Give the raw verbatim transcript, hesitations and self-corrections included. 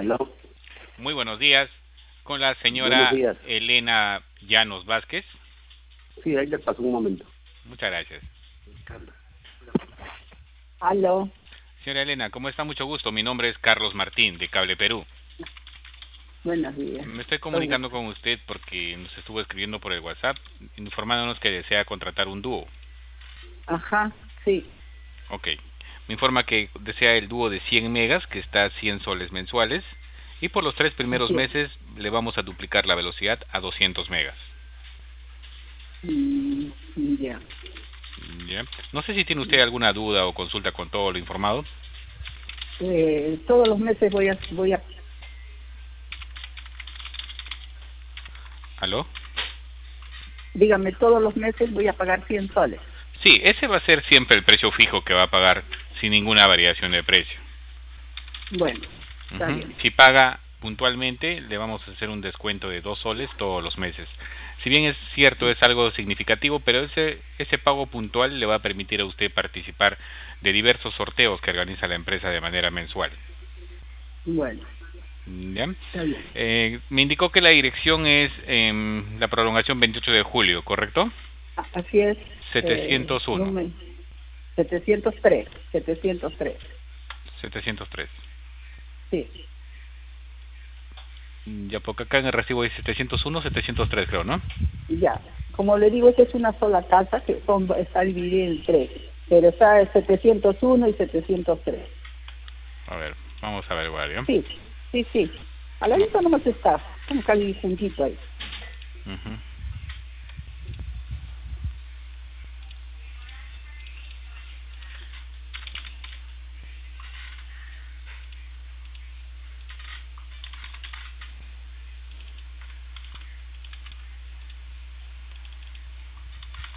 Aló. Muy buenos días, con la Buenos señora días. Elena Llanos Vázquez. Sí, ahí le paso un momento. Muchas gracias. Aló. Señora Elena, ¿cómo está? Mucho gusto. Mi nombre es Carlos Martín, de Cable Perú. Buenos días. Me estoy comunicando con usted porque nos estuvo escribiendo por el WhatsApp, informándonos que desea contratar un dúo. Ajá, sí. Ok. Me informa que desea el dúo de cien megas, que está a cien soles mensuales, y por los tres primeros Así es. meses le vamos a duplicar la velocidad a doscientos megas. Mm, ya. ¿Ya? No sé si tiene usted alguna duda o consulta con todo lo informado. Eh, todos los meses voy a voy a ¿Aló? dígame, todos los meses voy a pagar cien soles. Sí, ese va a ser siempre el precio fijo que va a pagar sin ninguna variación de precio. Bueno, está Uh-huh. bien. Si paga puntualmente, le vamos a hacer un descuento de dos soles todos los meses. Si bien es cierto, es algo significativo, pero ese, ese pago puntual le va a permitir a usted participar de diversos sorteos que organiza la empresa de manera mensual. Bueno, ¿Ya? está bien. Eh, me indicó que la dirección es eh, la prolongación veintiocho de julio, ¿correcto? A- Así es. Eh, setecientos uno. número setecientos tres. setecientos tres. setecientos tres. Sí. Ya, porque acá en el recibo dice setecientos uno, setecientos tres, creo, ¿no? Ya. Como le digo, esta es una sola casa que son, está dividida en tres. Pero está el setecientos uno y setecientos tres. A ver, vamos a ver, ¿ya? Sí, sí, sí. A la vista nomás está. Estamos casi juntito ahí. Uh-huh.